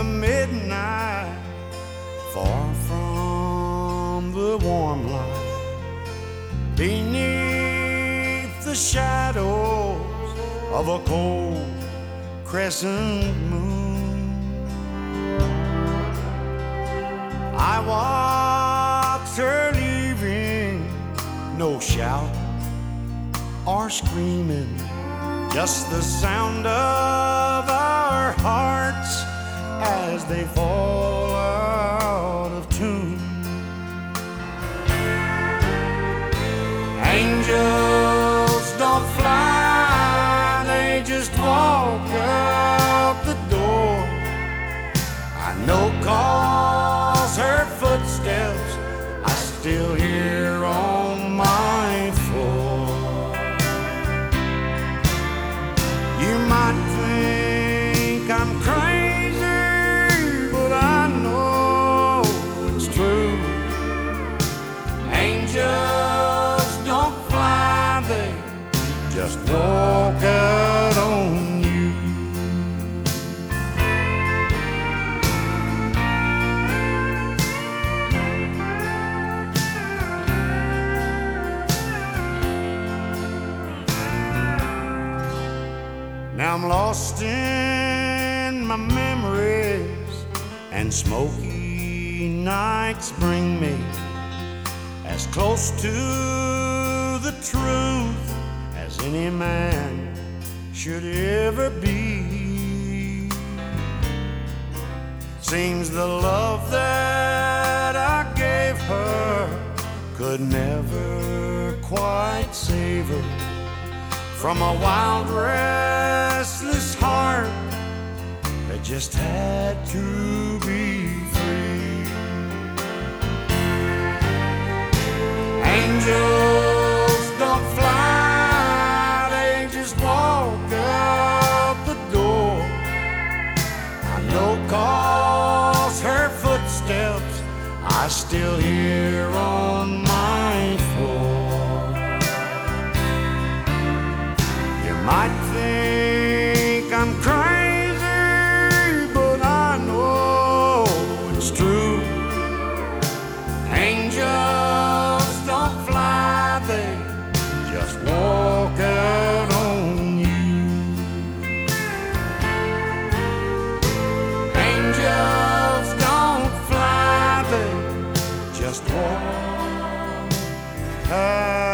midnight, far from the warm light, beneath the shadows of a cold crescent moon. I watched her leaving, no shout or screaming, just the sound of our hearts as they fall out of tune. Angels don't fly, they just walk out the door. I know 'cause her footsteps I still hear on my floor. You might think I'm crazy, but I know it's true. Angels don't fly, they just walk out on you. Now I'm lost in my memories, and smoky nights bring me as close to the truth as any man should ever be. Seems the love that I gave her could never quite save her from a wild, restless heart that just had to be free. Angels don't fly, they just walk out the door. I know 'cause her footsteps I still hear on my floor. You might think I'm crazy, but I know it's true. Angels don't fly, they just walk out on you. Angels don't fly, they just walk out.